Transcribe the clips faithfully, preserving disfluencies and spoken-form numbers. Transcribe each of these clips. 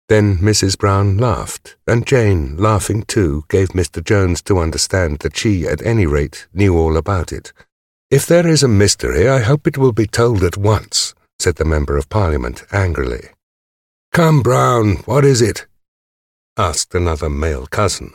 Then Missus Brown laughed, and Jane, laughing too, gave Mister Jones to understand that she, at any rate, knew all about it. "If there is a mystery, I hope it will be told at once," said the Member of Parliament angrily. "Come, Brown, what is it?" asked another male cousin.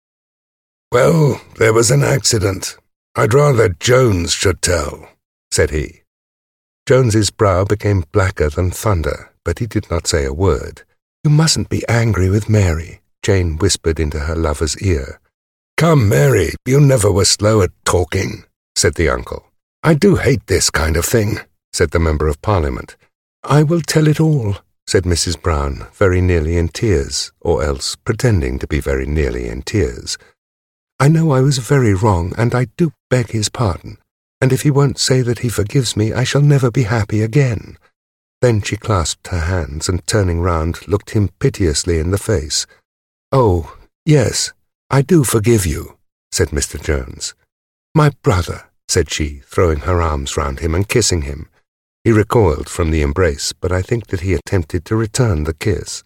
"Well, there was an accident. I'd rather Jones should tell," said he. Jones's brow became blacker than thunder, but he did not say a word. "You mustn't be angry with Mary," Jane whispered into her lover's ear. "Come, Mary, you never were slow at talking," said the uncle. "I do hate this kind of thing," said the Member of Parliament. "I will tell it all," said Missus Brown, very nearly in tears, or else pretending to be very nearly in tears. "I know I was very wrong, and I do beg his pardon, and if he won't say that he forgives me, I shall never be happy again." Then she clasped her hands and, turning round, looked him piteously in the face. "Oh, yes, I do forgive you," said Mister Jones. "My brother," said she, throwing her arms round him and kissing him. He recoiled from the embrace, but I think that he attempted to return the kiss.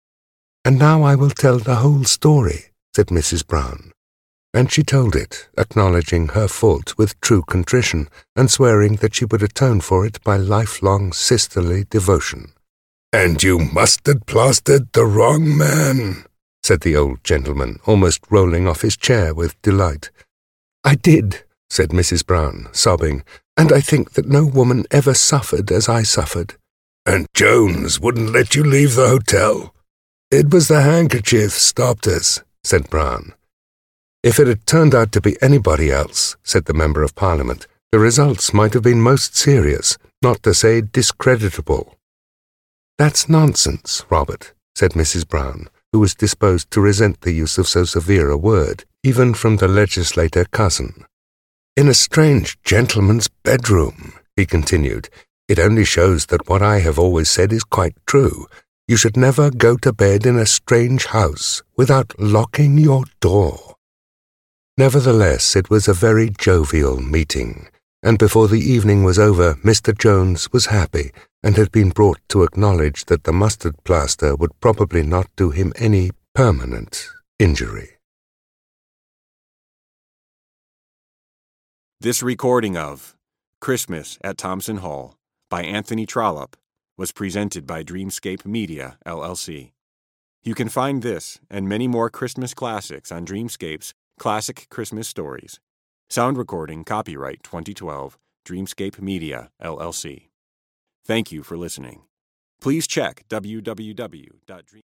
"And now I will tell the whole story," said Missus Brown. And she told it, acknowledging her fault with true contrition, and swearing that she would atone for it by lifelong sisterly devotion. "And you mustard-plastered the wrong man," said the old gentleman, almost rolling off his chair with delight. "I did," said Missus Brown, sobbing, "and I think that no woman ever suffered as I suffered." "And Jones wouldn't let you leave the hotel?" "It was the handkerchief stopped us," said Brown. "If it had turned out to be anybody else," said the Member of Parliament, "the results might have been most serious, not to say discreditable." "That's nonsense, Robert," said Missus Brown, who was disposed to resent the use of so severe a word, even from the legislator cousin. "In a strange gentleman's bedroom," he continued, "it only shows that what I have always said is quite true. You should never go to bed in a strange house without locking your door." Nevertheless, it was a very jovial meeting, and before the evening was over, Mister Jones was happy, and had been brought to acknowledge that the mustard plaster would probably not do him any permanent injury. This recording of Christmas at Thompson Hall by Anthony Trollope was presented by Dreamscape Media, L L C. You can find this and many more Christmas classics on Dreamscape's Classic Christmas Stories. Sound recording copyright twenty twelve, Dreamscape Media, L L C. Thank you for listening. Please check w w w dot dream